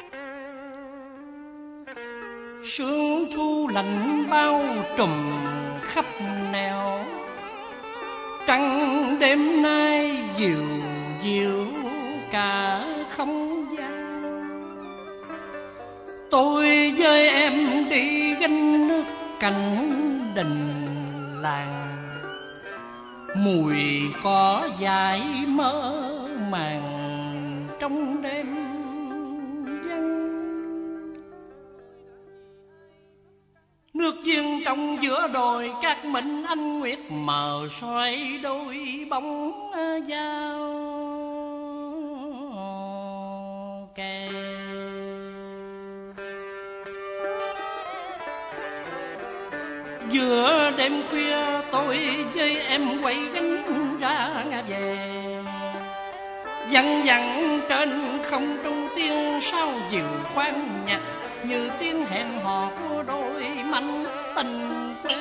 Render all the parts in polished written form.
Sương thu lạnh bao trùm khắp nẻo, trăng đêm nay dịu dịu cả không gian. Tôi với em đi gánh nước cạnh đình làng, mùi cỏ dại mơ màng trong đêm vắng. Nước giếng trong giữa đồi các mình anh nguyệt mờ xoay đôi bóng dao kề. Giữa đêm khuya tôi với em quay gánh ra về, văng vẳng trên không trung tiếng sao dịu khoan nhạc, như tiếng hẹn hò của đôi mảnh tình quê.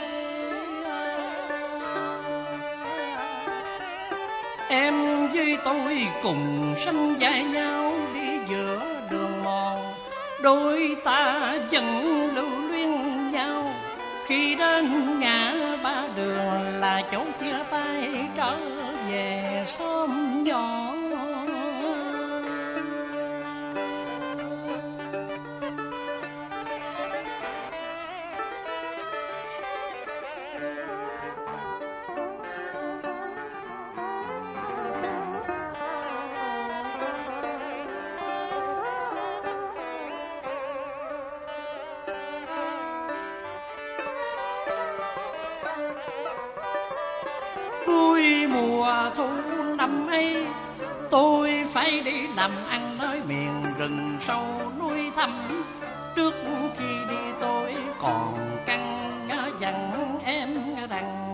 Em với tôi cùng sánh vai nhau đi giữa đường mòn, đôi ta vẫn lưu luyến nhau. Khi đến ngã ba đường là chỗ chia tay trở về xóm nhỏ. Cuối mùa thu năm ấy, tôi phải đi làm ăn nơi miền rừng sâu núi thẳm. Trước khi đi tôi còn căn dặn em rằng: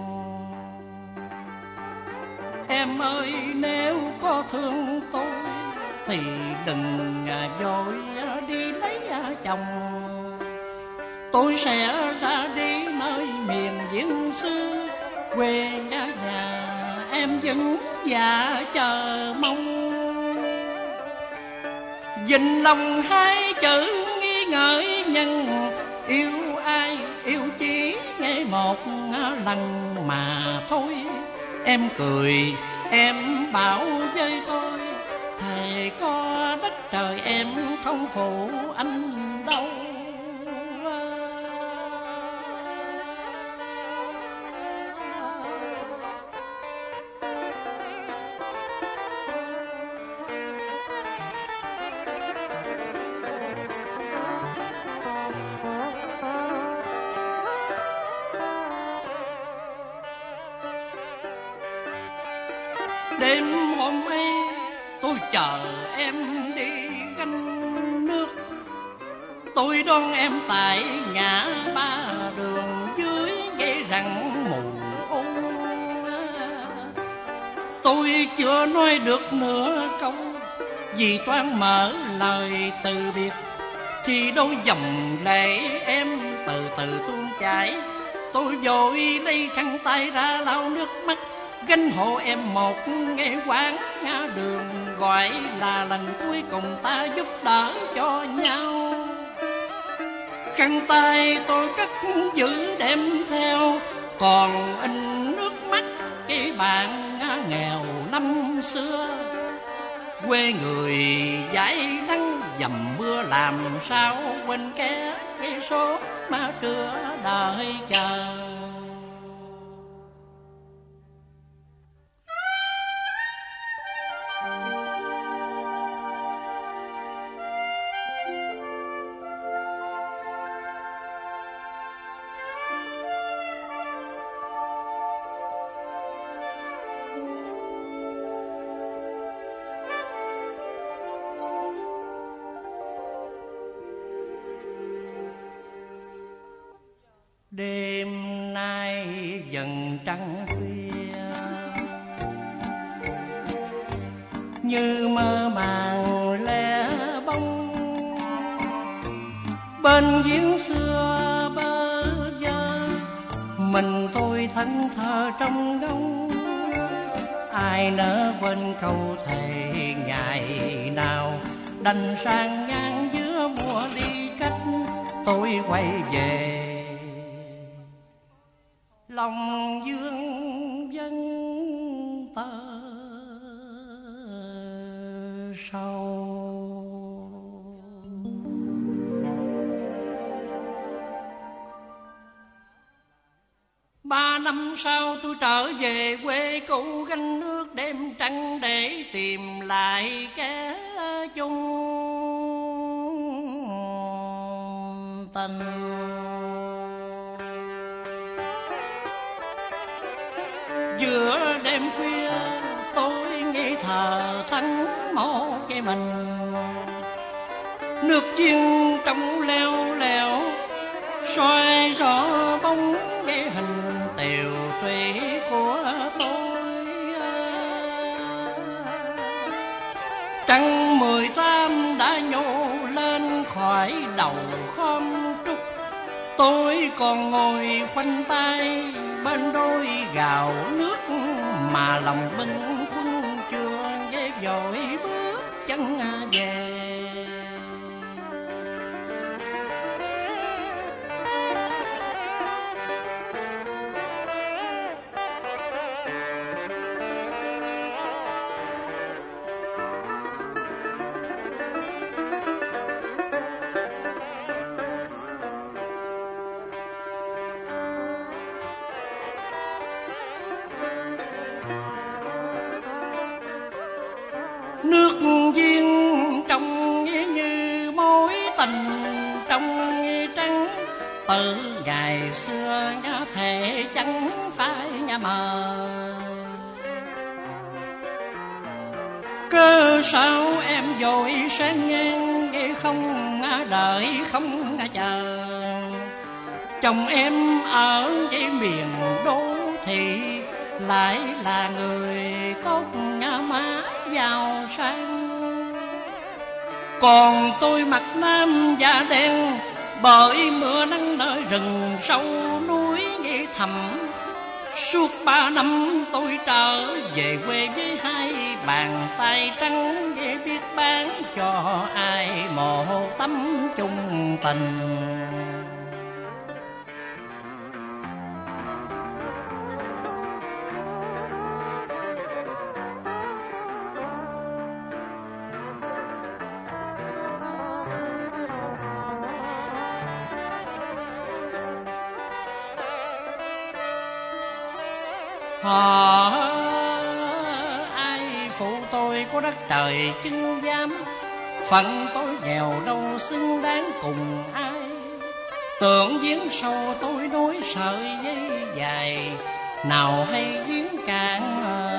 em ơi, nếu có thương tôi thì đừng vội đi lấy chồng. Tôi sẽ ra đi nơi miền Diễn xứ quê nhà, em vẫn dạ chờ mong. Dình lòng hai chữ nghi ngợi nhân, yêu ai yêu chỉ nghe một lần mà thôi. Em cười em bảo với tôi, thề có đất trời em không phụ anh đâu. Đêm hôm ấy tôi chờ em đi gánh nước, tôi đón em tại ngã ba đường dưới gây rặng mù u. Tôi chưa nói được nửa câu, vì toan mở lời từ biệt thì đôi dòng lệ em từ từ tuôn chảy. Tôi vội lấy khăn tay ra lau nước mắt, gánh hộ em một nghe quán đường, gọi là lần cuối cùng ta giúp đỡ cho nhau. Khăn tay tôi cất giữ đem theo, còn in nước mắt cái bạn nghèo năm xưa. Quê người dãi nắng dầm mưa, làm sao quên ké cái số mà trưa đợi chờ. Đêm nay dần trăng khuya, như mơ màng lẻ bóng. Bên giếng xưa bơ vơ, mình tôi thẫn thờ trong gông. Ai nỡ quên câu thề ngày nào đành sang ngang giữa mùa đi cách tôi quay về, lòng dương dân tơ sầu. 3 năm sau tôi trở về quê cũ, gánh nước đêm trăng để tìm lại kẻ chung tình. Giữa đêm khuya tôi nghi thờ thân một cái mình, nước chiên trong leo leo soi rõ bóng cái hình tiều tụy của tôi. Trăng 18 đã nhô lên khỏi đầu khóm trúc, tôi còn ngồi khoanh tay bên đôi gạo nước, mà lòng bâng khuâng chưa ghé vội bước chân về. Nước duyên trong như mối tình trong trắng, từ ngày xưa nhớ thể chẳng phải nhà mờ. Cớ sao em vội sang ngang không đợi không chờ, chồng em ở cái miền đô thị lại là người có nhà má giàu sang, còn tôi mặt nam da đen bởi mưa nắng nơi rừng sâu núi nghĩ thầm. Suốt 3 năm tôi trở về quê với 2 bàn tay trắng, để biết bán cho ai một tấm chung tình. Ai phụ tôi có đất trời chứng giám, phận tôi nghèo đâu xứng đáng cùng ai. Tưởng giếng sâu tôi nối sợi dây dài, nào hay giếng cạn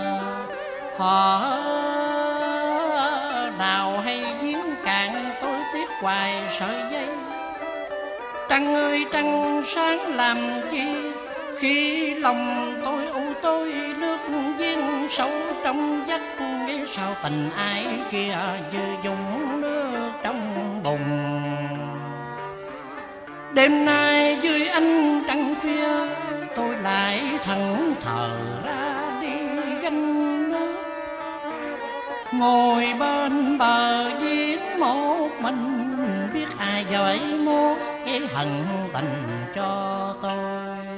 nào hay giếng cạn tôi tiếc hoài sợi dây. Trăng ơi trăng sáng làm chi, khi lòng tôi u tối nước giếng sâu trong vắt. Nghĩ sao tình ai kia như dùng nước trong bùn. Đêm nay dưới ánh trăng khuya tôi lại thẫn thờ ra đi gánh nước, ngồi bên bờ giếng một mình, biết ai giỏi mốt cái hận tình cho tôi.